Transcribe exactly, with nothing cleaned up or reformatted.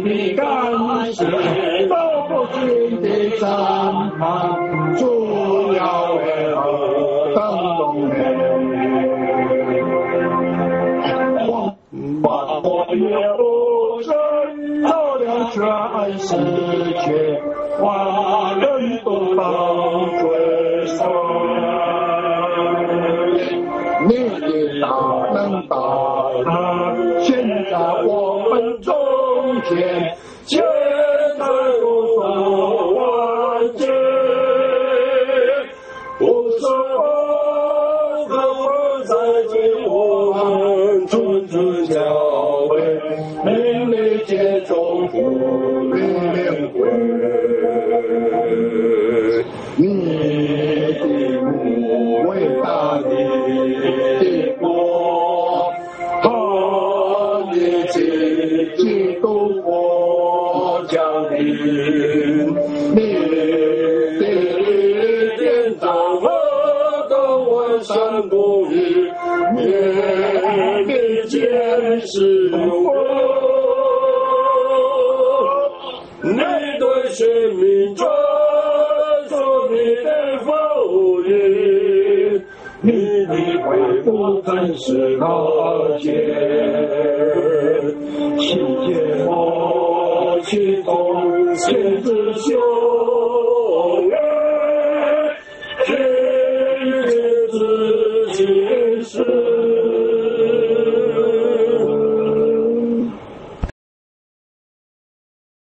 的感谢，都不尽的赞叹，主要为何等容颜？把我也不生，照亮全世界，万人都当追随。你的大能大能，现在我们中间，现在无所完结。不是我可不再见我们尊尊教会，命里接中不灵会。你的母伟大的国，和你自己都国降临，你的天长和高万山不移，面的见识有你对生命传说你的福音，你的恢复更是高洁，世界我启动千之修。